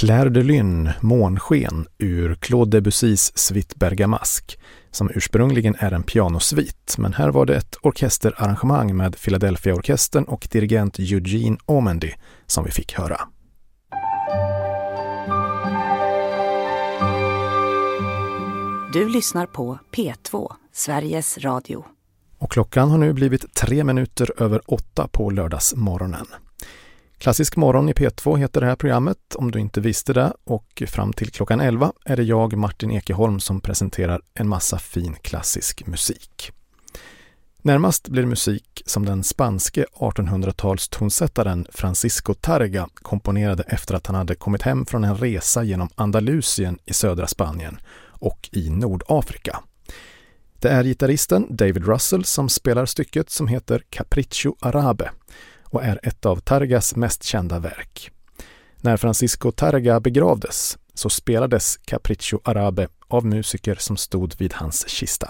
Clair de Lune, Månsken, ur Claude Debussys Suite Bergamasque, som ursprungligen är en pianosvit, men här var det ett orkesterarrangemang med Philadelphia-orkestern och dirigent Eugene Ormandy som vi fick höra. Du lyssnar på P2, Sveriges Radio. Och klockan har nu blivit 3 minuter över 8 på lördagsmorgonen. Klassisk morgon i P2 heter det här programmet, om du inte visste det, och fram till klockan 11 är det jag, Martin Ekeholm, som presenterar en massa fin klassisk musik. Närmast blir musik som den spanske 1800-tals tonsättaren Francisco Tárrega komponerade efter att han hade kommit hem från en resa genom Andalusien i södra Spanien och i Nordafrika. Det är gitarristen David Russell som spelar stycket som heter Capriccio Arabe och är ett av Tárregas mest kända verk. När Francisco Tárrega begravdes så spelades Capriccio Arabe av musiker som stod vid hans kista.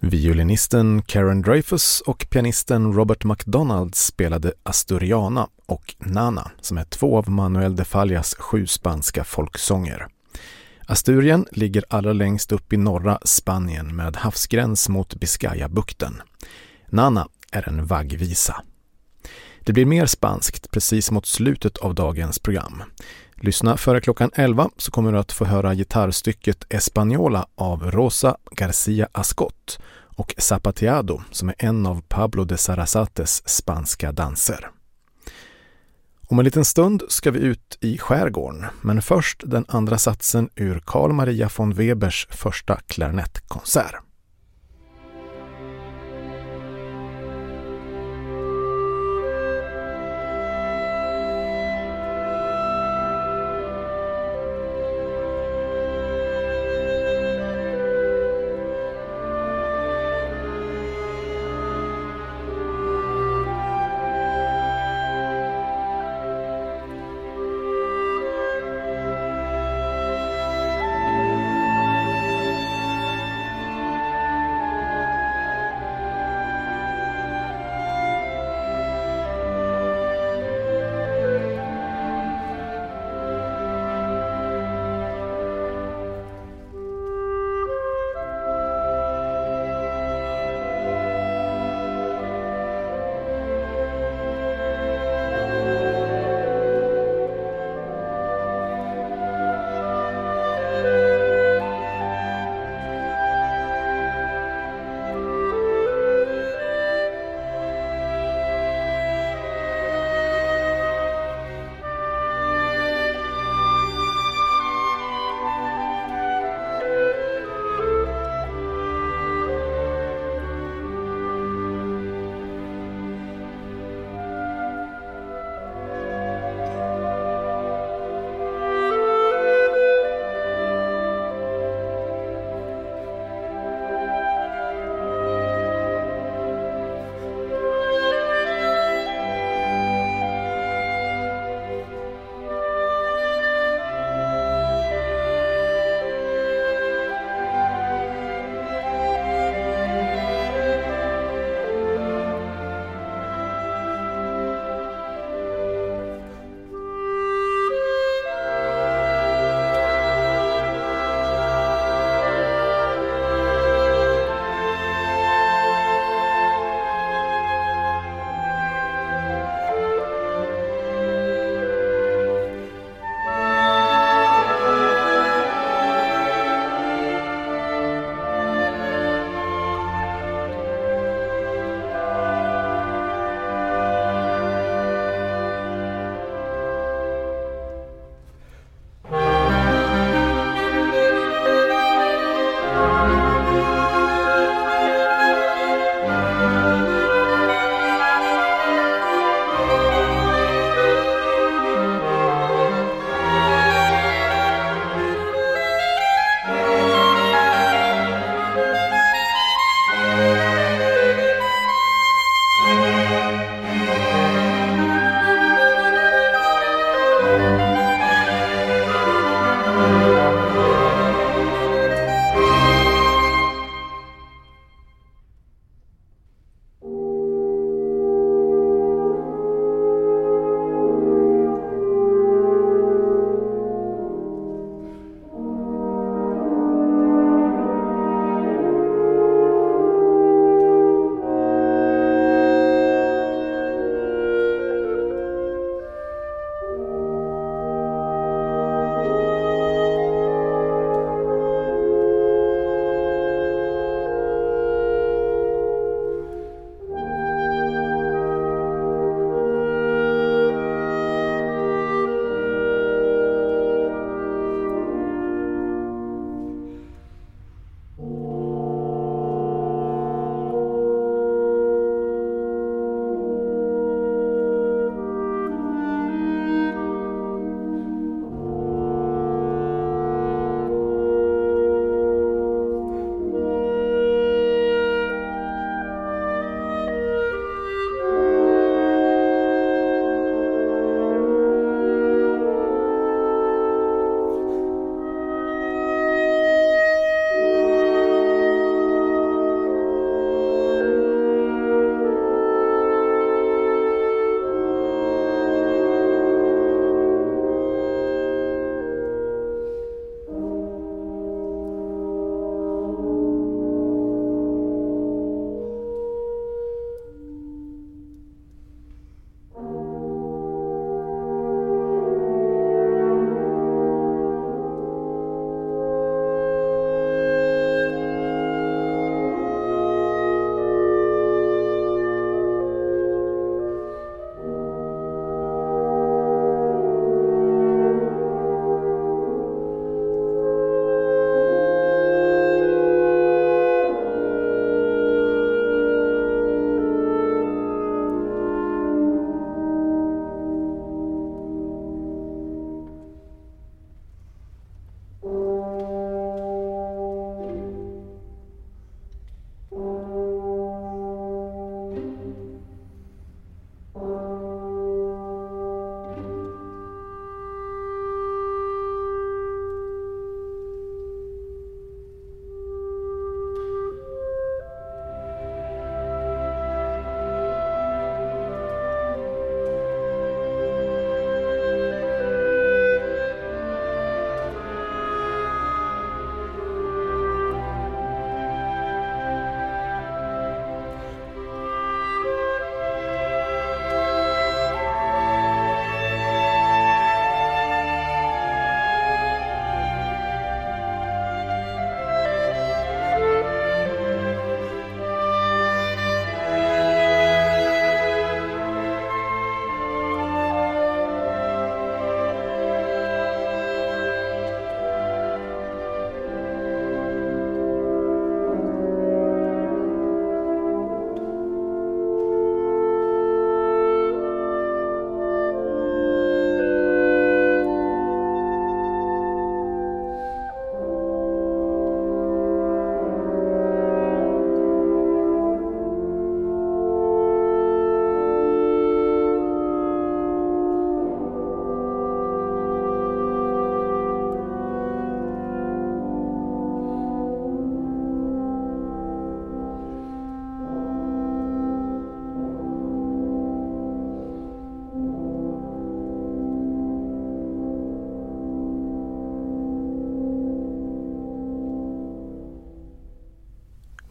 Violinisten Karen Dreyfus och pianisten Robert McDonald spelade Asturiana och Nana, som är 2 av Manuel de Fallas 7 spanska folksånger. Asturien ligger allra längst upp i norra Spanien med havsgräns mot Biscayabukten. Nana är en vaggvisa. Det blir mer spanskt precis mot slutet av dagens program. Lyssna före klockan 11 så kommer du att få höra gitarrstycket Española av Rosa García Ascot och Zapateado, som är en av Pablo de Sarasates spanska danser. Om en liten stund ska vi ut i skärgården, men först den andra satsen ur Carl Maria von Webers första klarinettkonsert.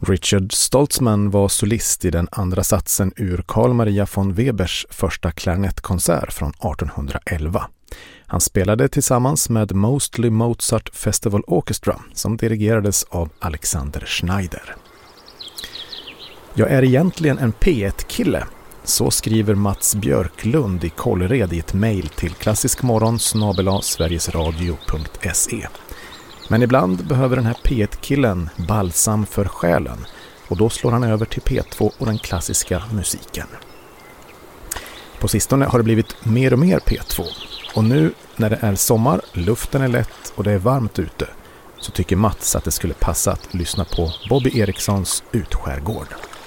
Richard Stoltzman var solist i den andra satsen ur Carl Maria von Webers första klarinettkonsert från 1811. Han spelade tillsammans med Mostly Mozart Festival Orchestra som dirigerades av Alexander Schneider. Jag är egentligen en P1-kille, så skriver Mats Björklund i Kållered i ett mejl till klassiskmorgon@sverigesradio.se. Men ibland behöver den här P1-killen balsam för själen och då slår han över till P2 och den klassiska musiken. På sistone har det blivit mer och mer P2 och nu när det är sommar, luften är lätt och det är varmt ute så tycker Mats att det skulle passa att lyssna på Bobby Erikssons Utskärgård.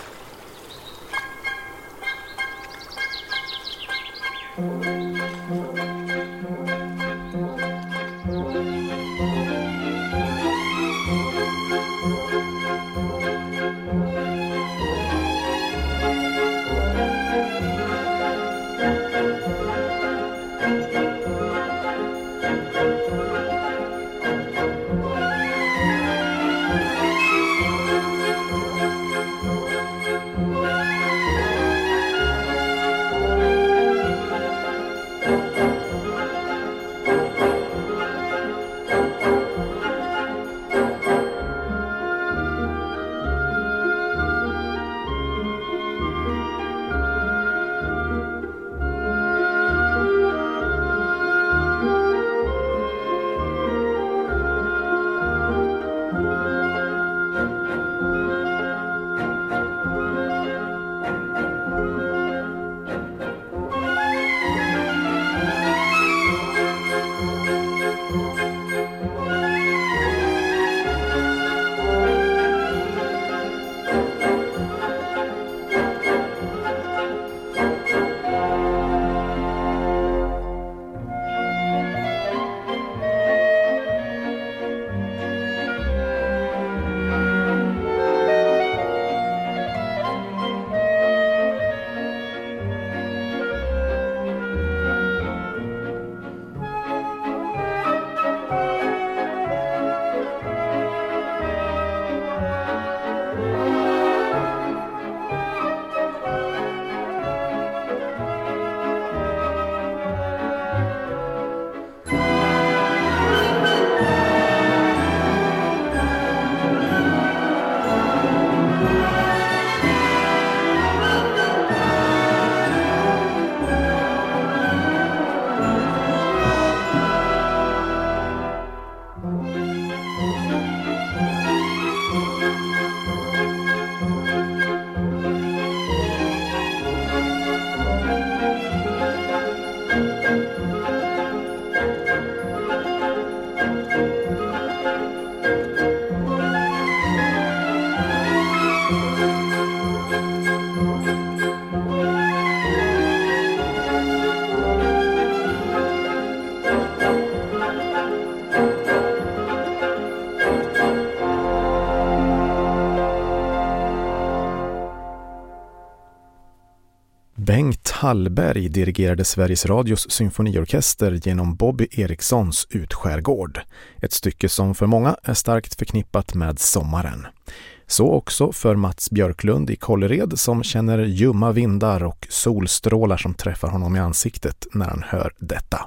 Bengt Hallberg dirigerade Sveriges Radios symfoniorkester genom Bobby Erikssons Utskärgård. Ett stycke som för många är starkt förknippat med sommaren. Så också för Mats Björklund i Kållered som känner ljumma vindar och solstrålar som träffar honom i ansiktet när han hör detta.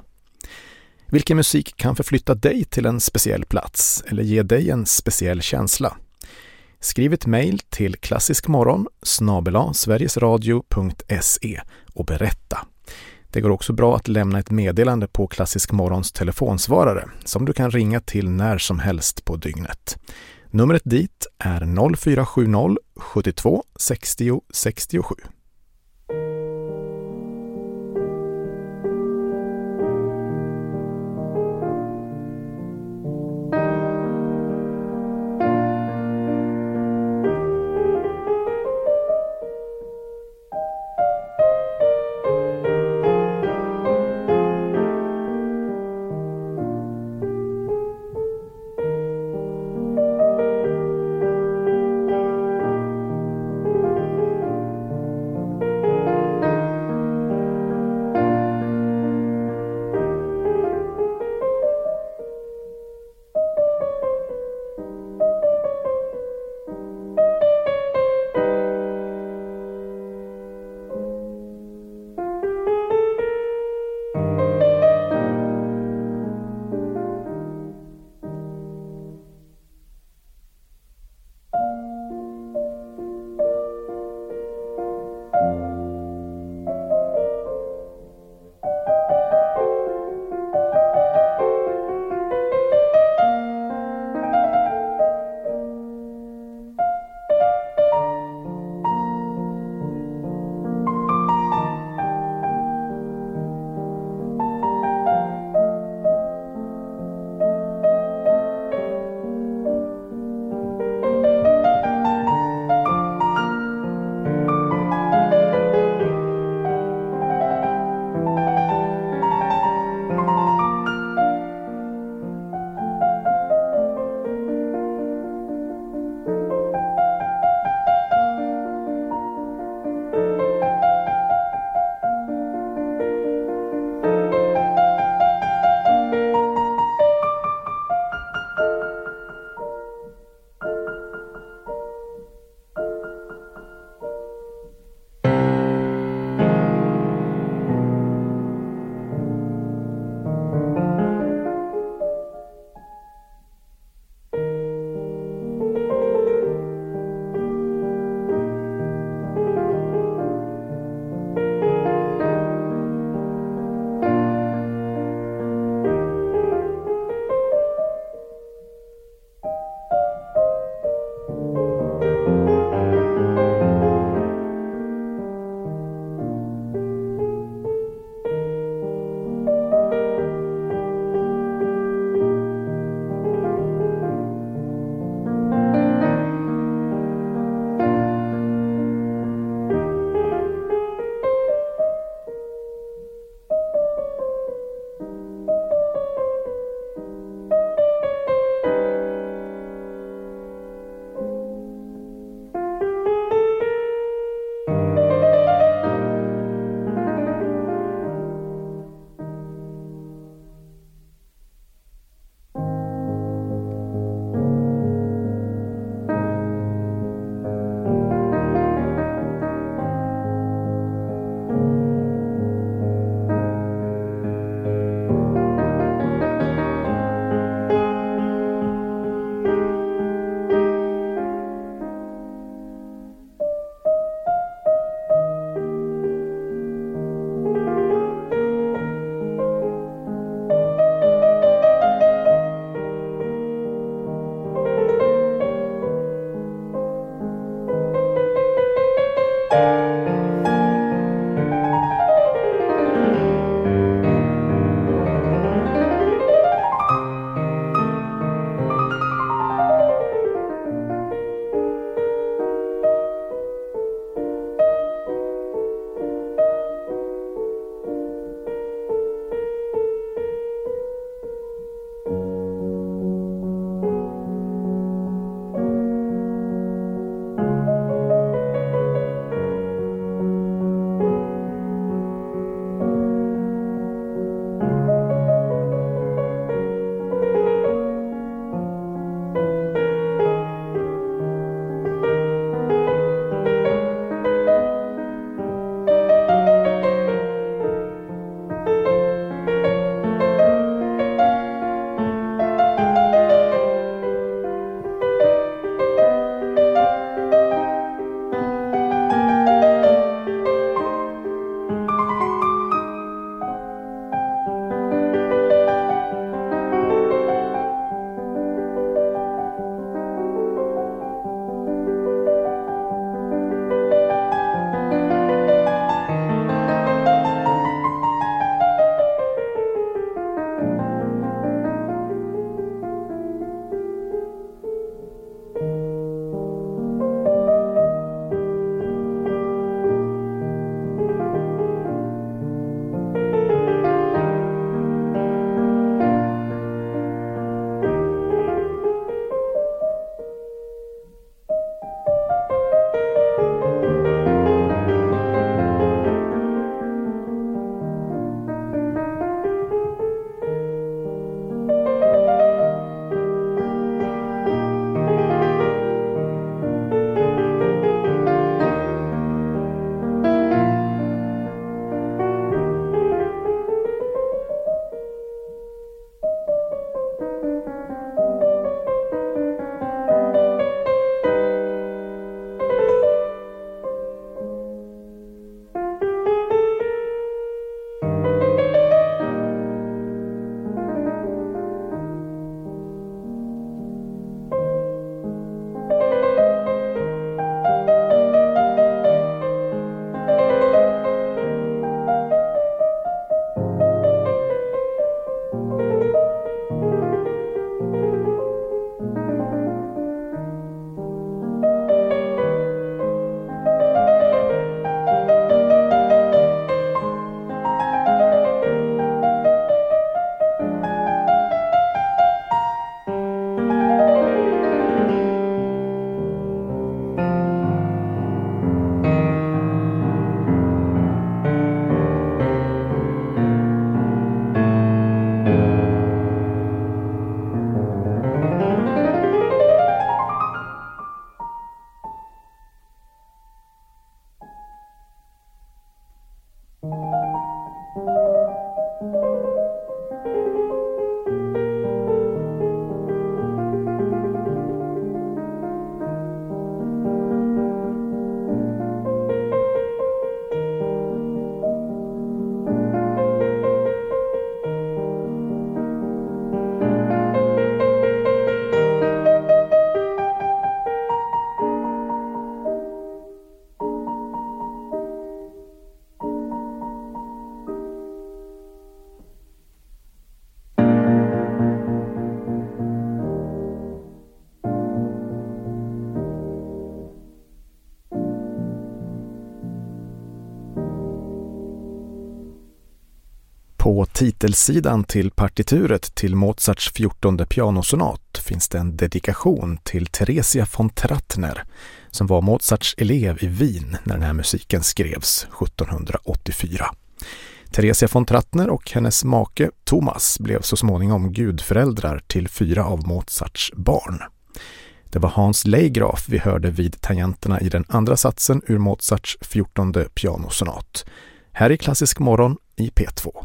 Vilken musik kan förflytta dig till en speciell plats eller ge dig en speciell känsla? Skriv ett mejl till klassiskmorgon@sverigesradio.se och berätta. Det går också bra att lämna ett meddelande på Klassisk Morgons telefonsvarare som du kan ringa till när som helst på dygnet. Numret dit är 0470 72 60 67. På titelsidan till partituret till Mozarts 14:e pianosonat finns det en dedikation till Theresia von Trattner som var Mozarts elev i Wien när den här musiken skrevs 1784. Theresia von Trattner och hennes make Thomas blev så småningom gudföräldrar till 4 av Mozarts barn. Det var Hans Leigraf vi hörde vid tangenterna i den andra satsen ur Mozarts 14:e pianosonat. Här i Klassisk morgon i P2.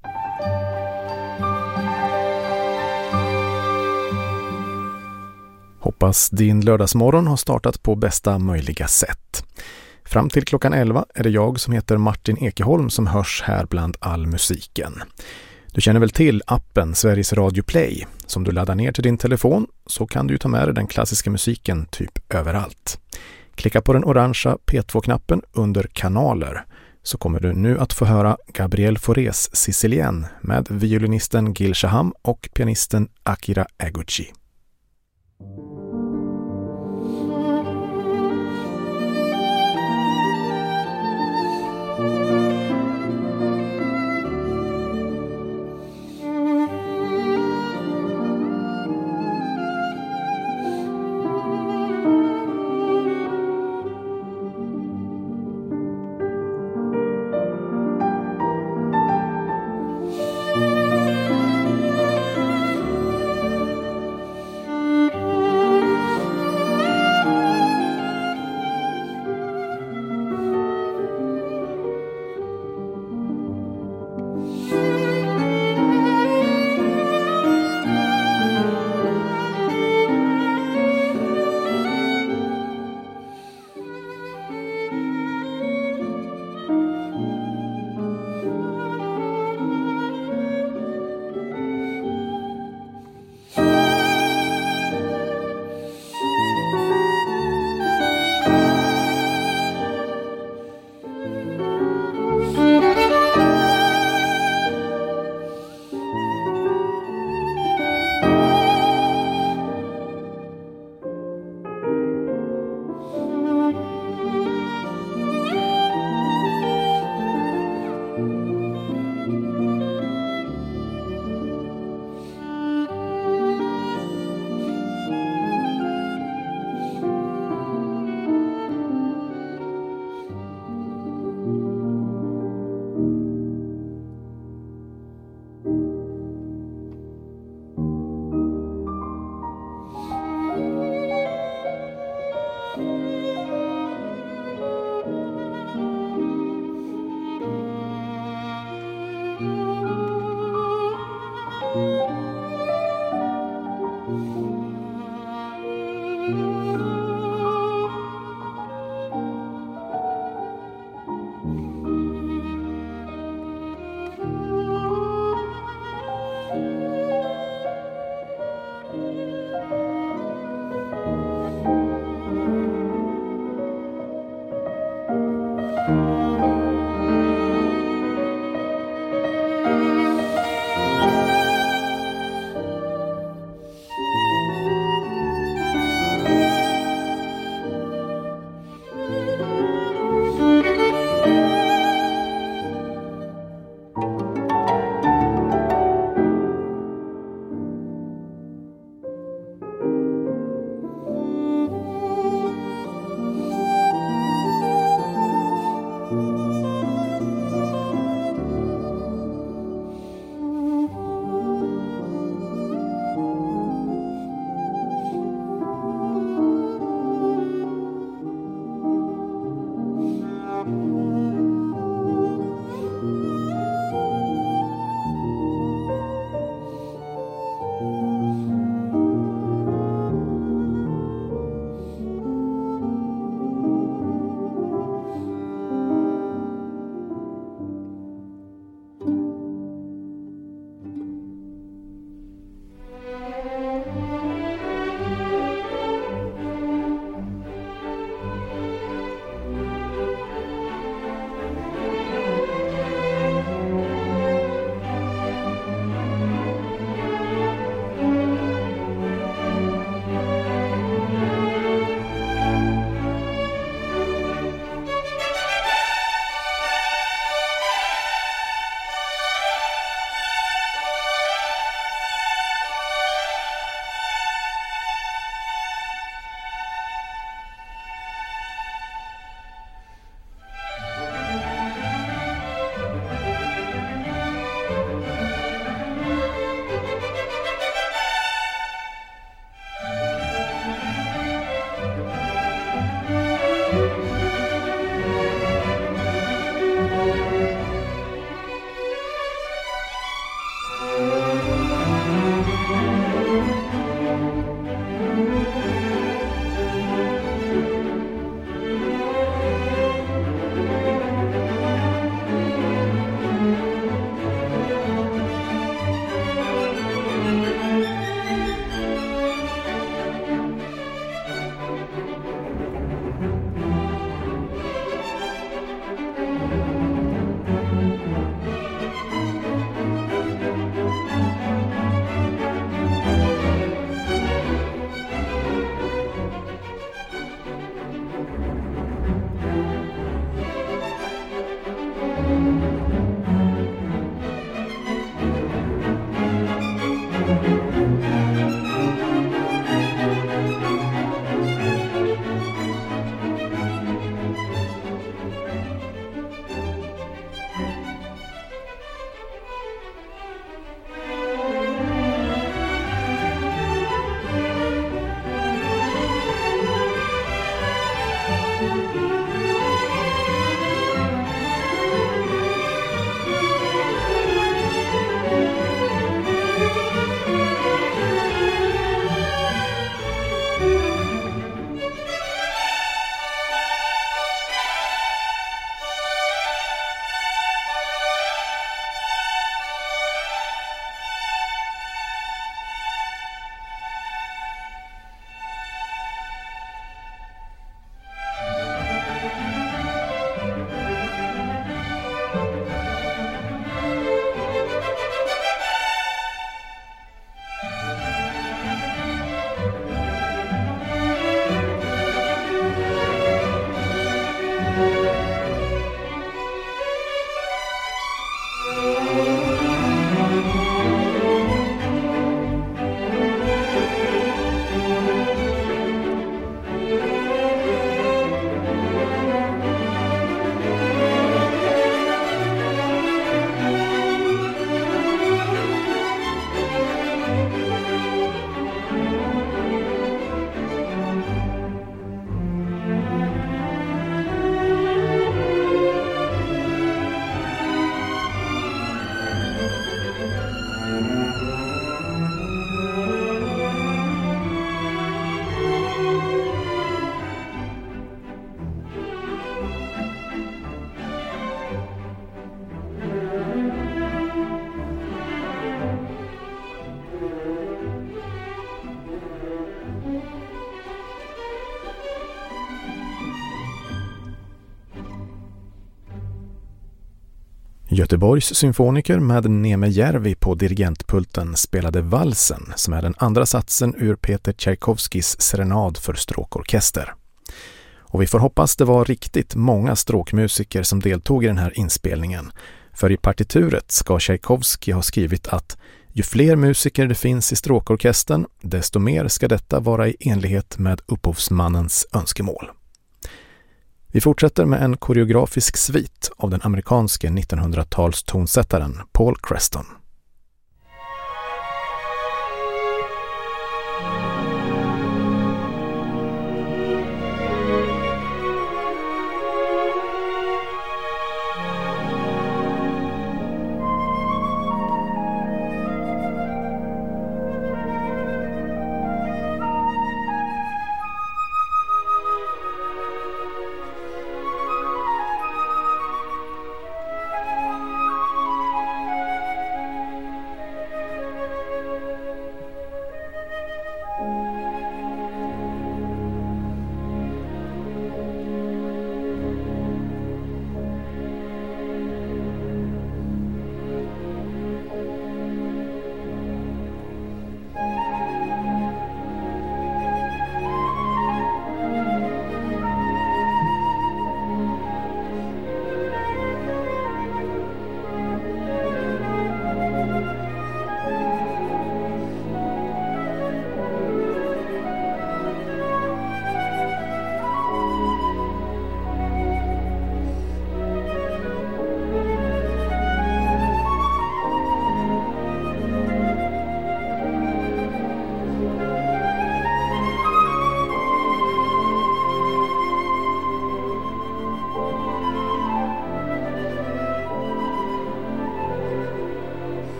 Hoppas din lördagsmorgon har startat på bästa möjliga sätt. Fram till klockan 11 är det jag som heter Martin Ekeholm som hörs här bland all musiken. Du känner väl till appen Sveriges Radio Play som du laddar ner till din telefon, så kan du ta med dig den klassiska musiken typ överallt. Klicka på den orangea P2-knappen under kanaler så kommer du nu att få höra Gabriel Faurés Sicilien med violinisten Gil Shaham och pianisten Akira Eguchi. Göteborgs symfoniker med Neme Järvi på dirigentpulten spelade valsen som är den andra satsen ur Peter Tchaikovskys serenad för stråkorkester. Och vi får hoppas det var riktigt många stråkmusiker som deltog i den här inspelningen. För i partituret ska Tchaikovsky ha skrivit att ju fler musiker det finns i stråkorkestern, desto mer ska detta vara i enlighet med upphovsmannens önskemål. Vi fortsätter med en koreografisk svit av den amerikanske 1900-tals tonsättaren Paul Creston.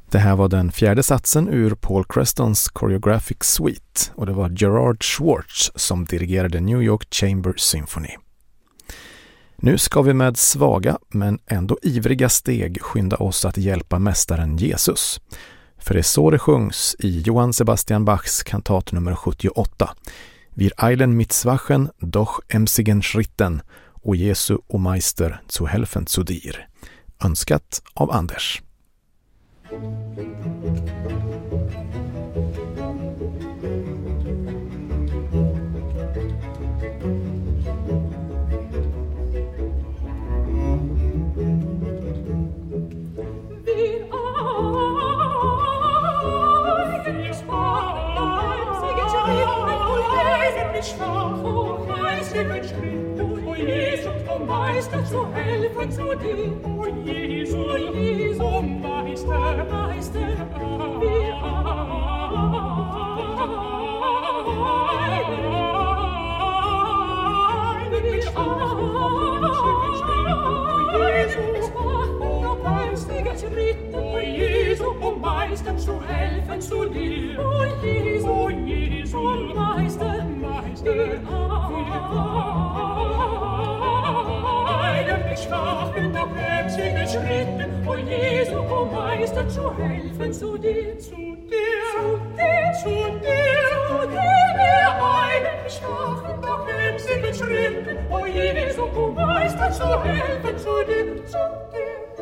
Det här var den fjärde satsen ur Paul Crestons Choreographic Suite och det var Gerard Schwartz som dirigerade New York Chamber Symphony. Nu ska vi med svaga men ändå ivriga steg skynda oss att hjälpa mästaren Jesus. För det är så det sjungs i Johann Sebastian Bachs kantat nummer 78. Wir eilen mit Zwachen, doch emsigen Schritten, o Jesu, o Meister, zu helfen zu dir. Önskat av Anders. Meister zu helfen zu dir, o Jesu, o Meister, Meister, wir eilen dich an, Schritten, o Jesu, o Meister zu helfen zu dir, o Jesu, o Meister, Meister, Schwachen, doch emsige Schritte, o Jesu, o Meister, zu helfen zu dir, zu dir, wir eilen, schwachen, doch emsige Schritte, o Jesu, o Meister, zu helfen zu dir, zu dir.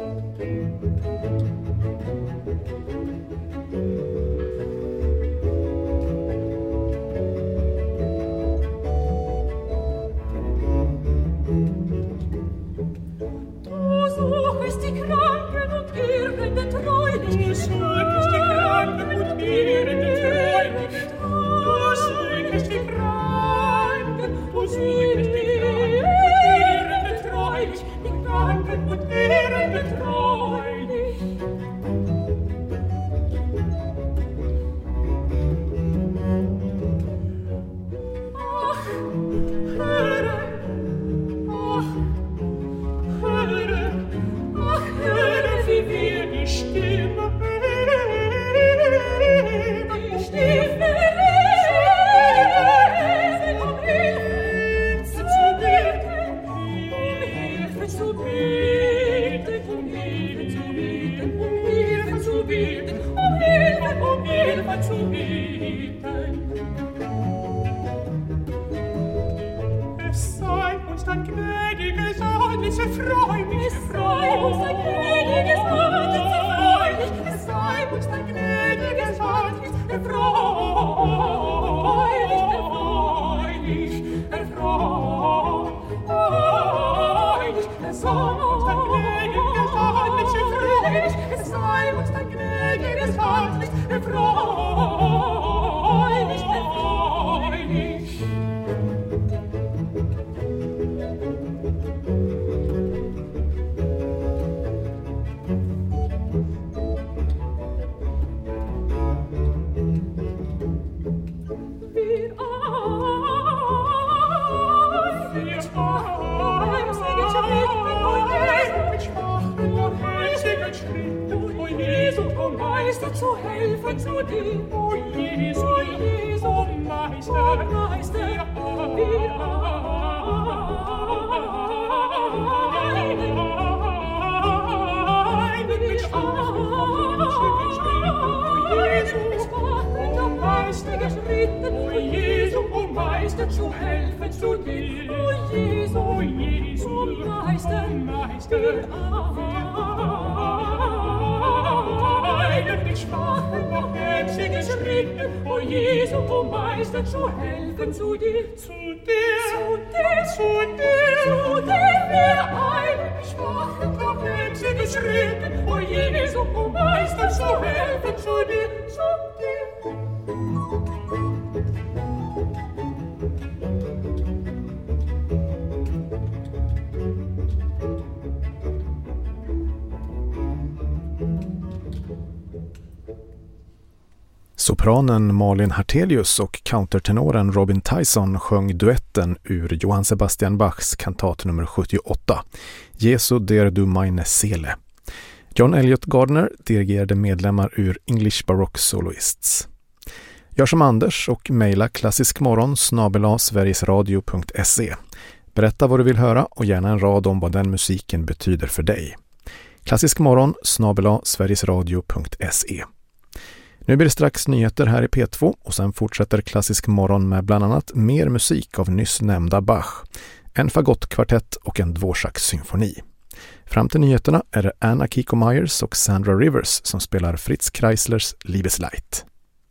Zu helfen zu dir, o Jesu, Jesu, Meister, Meister, wir eilen dich an, o Jesu, o Meister, Schritten, o Jesu, o Meister, zu helfen zu dir, o Jesu, Meister, Meister, schwachen, doch emsige Schritte, o Jesu, o Meister, zu helfen zu dir, zu dir, wir eilen, schwachen, doch emsige Schritte, o Jesu, o Meister, zu helfen zu dir, zu dir. Sopranen Malin Hartelius och countertenoren Robin Tyson sjöng duetten ur Johann Sebastian Bachs kantat nummer 78, Jesu der du meine Seele. John Elliott Gardner dirigerade medlemmar ur English Baroque Soloists. Gör som Anders och mejla klassiskmorgon@sverigesradio.se. Berätta vad du vill höra och gärna en rad om vad den musiken betyder för dig. klassiskmorgon@sverigesradio.se. Nu blir det strax nyheter här i P2 och sen fortsätter Klassisk morgon med bland annat mer musik av nyss nämnda Bach, en fagottkvartett och en Dvořák-symfoni. Fram till nyheterna är det Anna Kiko Myers och Sandra Rivers som spelar Fritz Kreislers Liebesleid.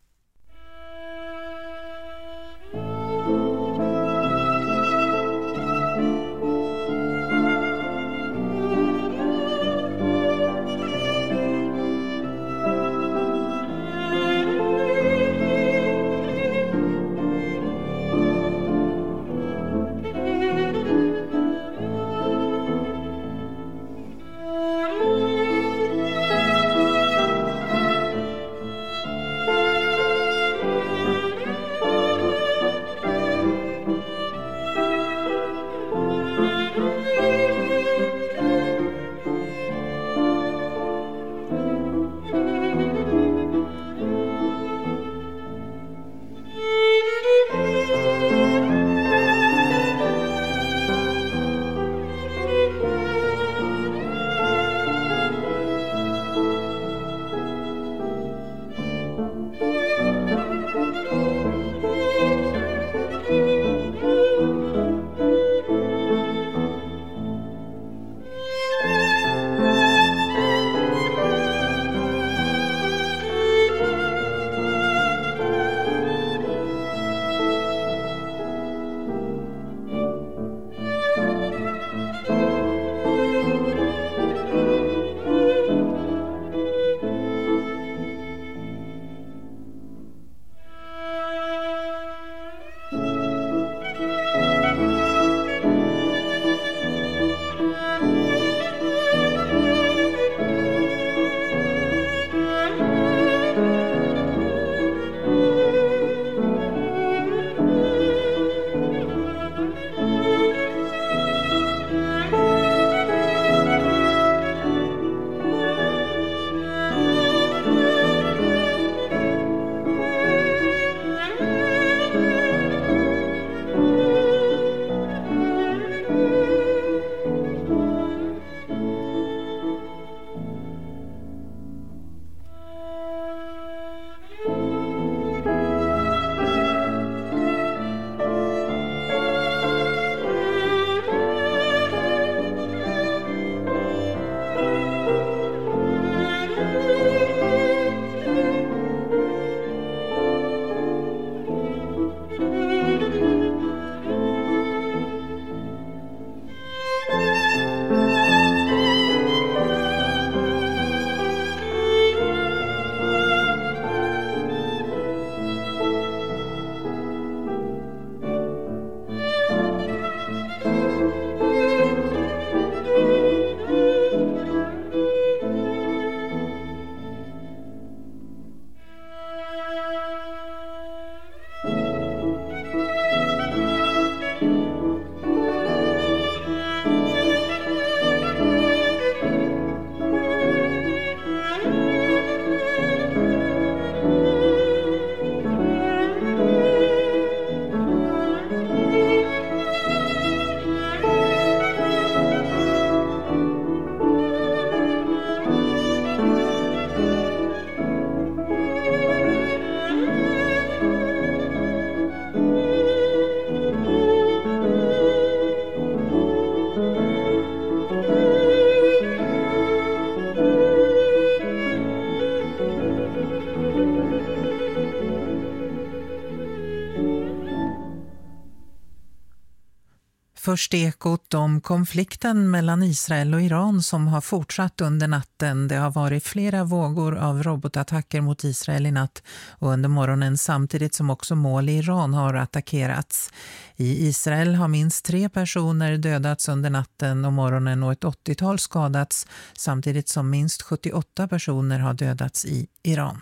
Först ekot om konflikten mellan Israel och Iran som har fortsatt under natten. Det har varit flera vågor av robotattacker mot Israel i natt och under morgonen samtidigt som också mål i Iran har attackerats. I Israel har minst 3 personer dödats under natten och morgonen och ett 80-tal skadats samtidigt som minst 78 personer har dödats i Iran.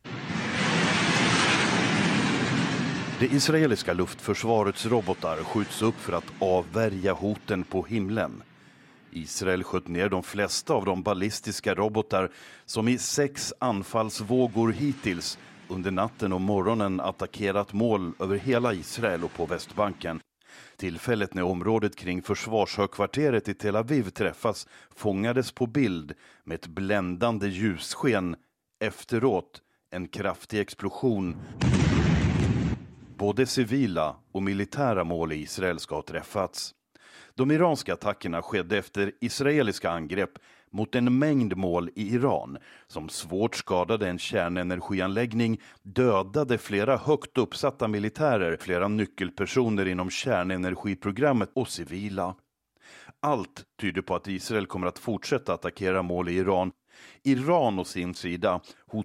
Det israeliska luftförsvarets robotar skjuts upp för att avvärja hoten på himlen. Israel sköt ner de flesta av de ballistiska robotar som i 6 anfallsvågor hittills under natten och morgonen attackerat mål över hela Israel och på Västbanken. Tillfället när området kring försvarshögkvarteret i Tel Aviv träffas fångades på bild med ett bländande ljussken. Efteråt en kraftig explosion. Både civila och militära mål i Israel ska ha träffats. De iranska attackerna skedde efter israeliska angrepp mot en mängd mål i Iran som svårt skadade en kärnenergianläggning, dödade flera högt uppsatta militärer, flera nyckelpersoner inom kärnenergiprogrammet och civila. Allt tyder på att Israel kommer att fortsätta attackera mål i Iran. Iran å sin sida hotar